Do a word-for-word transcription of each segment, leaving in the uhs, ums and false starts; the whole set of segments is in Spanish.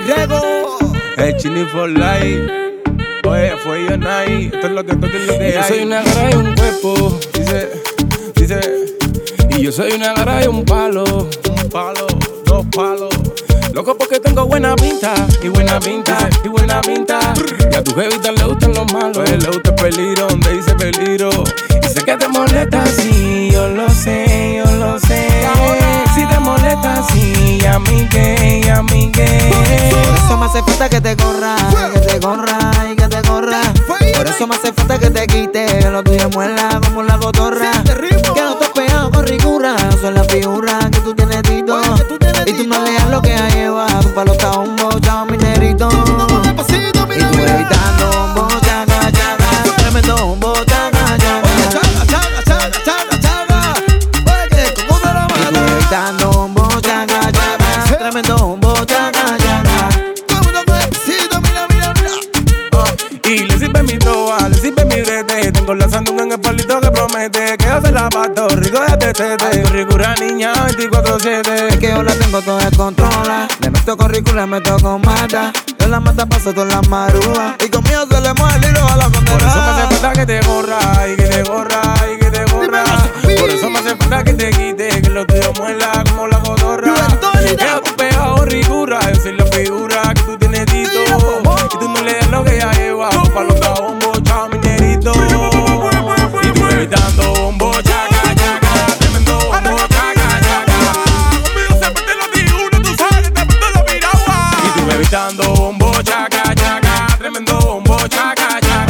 Rego. El Chini for life. Oye, fue yo night. Esto es lo que, esto es lo que Yo hay. soy una gara y un cuerpo. Dice, dice, Y yo soy una gara y un palo. un palo, dos palos. Loco porque tengo buena pinta, y buena pinta, y buena pinta. Y a tu jevita le gustan los malos. Oye, le gusta el peligro, donde dice peligro. Y sé que te molesta, sí, yo lo sé, yo lo sé. Si te molesta, sí, y a mí que, y a mí que. Por eso me hace falta que te corra, que te corra y que te corra. Por eso me hace falta que te quite, que lo tuyo muela como la cotorra. Que no te pegado con ricura, son las figuras que tú tienes, Tito. Y tú no leas lo que ha llevado, tu palo está un bochado, mi negrito. Y tú evitando un bochaca, chaca, tremendo un bochaca, chaca. Y tú evitando un bochaca, chaca, tremendo un bochaca, chaca. Y le sirve mi toa, le sirve mi rete. Tengo la sandunga en el palito que promete que hace la pato rico de tete. Ricura niña veinticuatro siete. Es que yo la tengo toda controla. Le meto con rico, le meto con mata. Yo la mata paso todas las marúas. Y conmigo se le mueve el hilo a la Por eso me hace condena. falta que te gorra y que te gorra y que te gorra. Por eso me hace falta que te quite, que lo tuyo muela como la cotorra. Que tú pegado ricura, yo soy la figura que tú tienes, Tito. Y tú no le das lo que ya lleva, para los cabos chao, mi negrito. Y tú evitando bombo, chaca, chaca, tremendo bombo, chaca, chaca. Conmigo se mete la diurna, tú sabes, te meto la piragua. Y tú evitando bombo, chaca, chaca, tremendo bombo, chaca, chaca.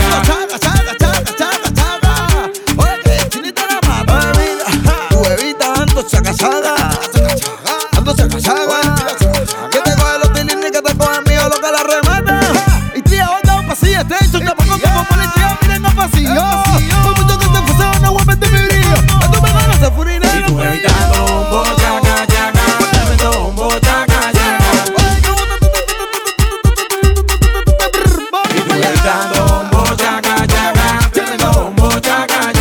Tú evitas ando chaca, chaca. Ando chaca, chaca. Que te coge los tilines, que te coge mío lo que la remata. Y tía, onda un pasillo, este hecho, te pongo como policía, miren no pasillo. Por mucho que te fuese, no voy a meter mi brillo. A tu me ganas de furina. Y tú evitando bombo, chaca, chaca, tremendo bombo, chaca, chaca. Y tú evitando bombo, chaca, chaca, tremendo bombo, chaca, chaca.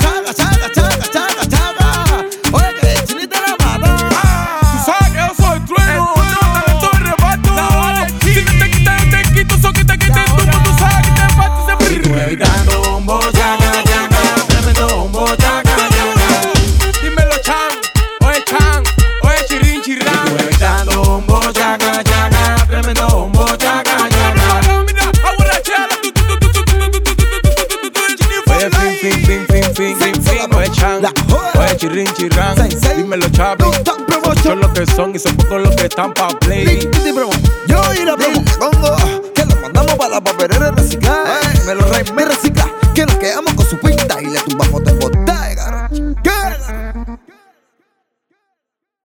Tú sabes que yo soy trueno, yo talento y reparto. Si no te quitas, yo te quito, so que te quites tú, pues tú sabes que te parto siempre. Y tú evitando bombo, chaca, chaca, tremendo bombo, chaca, chaca. Dímelo, Chan, oye, Chan, oye, Chirrin, Chirran. Y tú evitando bombo, chaca, chaca, tremendo bombo, chaca, chaca. Mira, aguarachera, tú, tú, tú, tú, tú, tú, tú, tú, tú, tú, tú, tú, tú. Oye, fin, fin, fin, fin, fin, fin, fin, oye, Chan, oye, Chirrin, Chirran. Dímelo, Chapi. Son los que son y son pocos los que están pa' play. Yo y la promo que Congo, que lo mandamos para la papelera reciclar. Me lo re, me recicla.